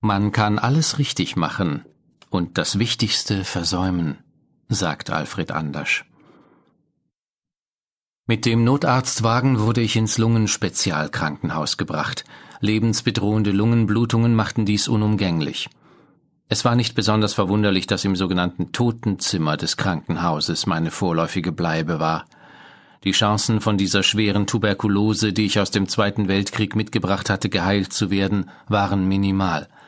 Man kann alles richtig machen und das Wichtigste versäumen, sagt Alfred Andersch. Mit dem Notarztwagen wurde ich ins Lungenspezialkrankenhaus gebracht. Lebensbedrohende Lungenblutungen machten dies unumgänglich. Es war nicht besonders verwunderlich, dass im sogenannten Totenzimmer des Krankenhauses meine vorläufige Bleibe war. Die Chancen, von dieser schweren Tuberkulose, die ich aus dem Zweiten Weltkrieg mitgebracht hatte, geheilt zu werden, waren minimal.